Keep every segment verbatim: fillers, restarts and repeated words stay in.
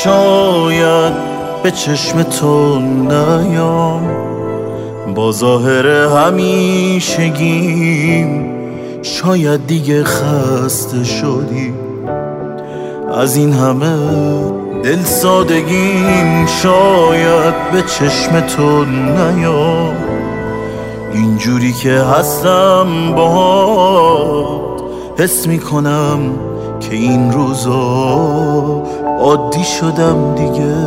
شاید به چشم تو نیام، با ظاهر همیشگیم شاید دیگه خسته شدی از این همه دل سادگیم. شاید به چشم تو نیام، اینجوری که هستم باهات حس میکنم که این روزا عادی شدم دیگه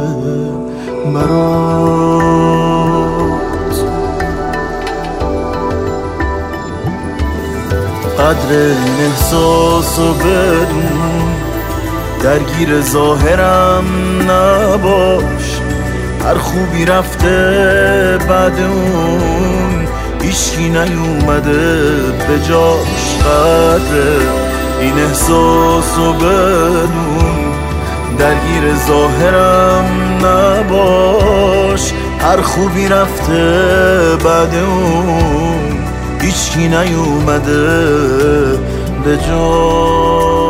برات. قدر این احساسو بدون، درگیر ظاهرم نباش، هر خوبی رفته بعد اون هیچکی نیومده به جاش. قدر این احساسو بدون، درگیر ظاهرم نباش، هر خوبی رفته بعد اون هیچکی نیومده به جاش.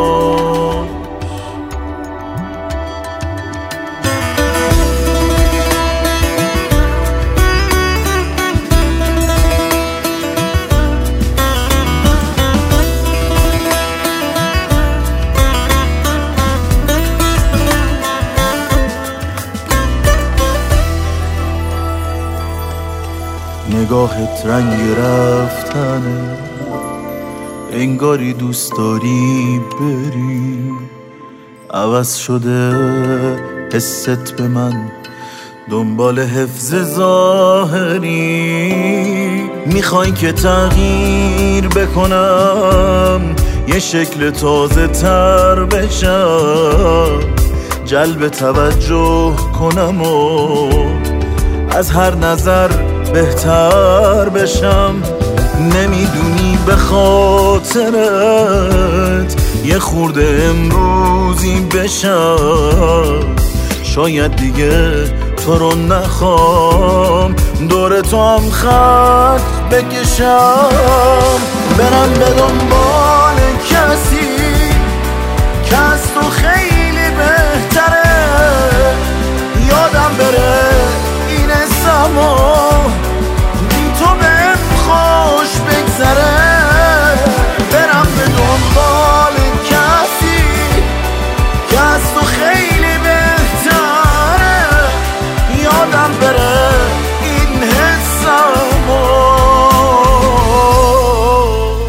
نگاهت رنگ رفتنه، انگاری دوست داری بری، عوض شده حست به من دنبال حفظ ظاهری. میخوای که تغییر بکنم، یه شکل تازه تر بشم، جلب توجه کنم و از هر نظر بهتر بشم. نمیدونی به خاطرت یه خورده امروزی بشم، شاید دیگه تو رو نخوام، دور تو هم خط بکشم، برم به دنبال کسی که از تو خیلی بهتره، یادم بره این زمان بی تو بهم خوش بگذره. برم به دنبال کسی که از تو خیلی بهتره، یادم بره این حسمو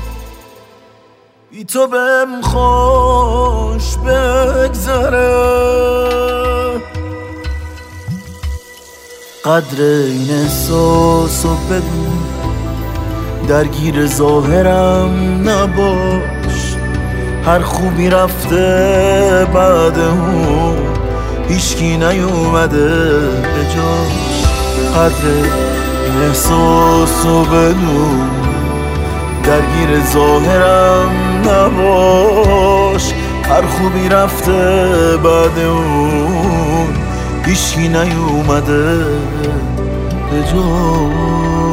بی تو بهم خوش بگذره. قدر این احساسو بدون، درگیر ظاهرم نباش، هر خوبی رفته بعد اون هیچکی نیومده به جاش. قدر این احساسو بدون، درگیر ظاهرم نباش، هر خوبی رفته بعد اون هیچکی نیومده به جا.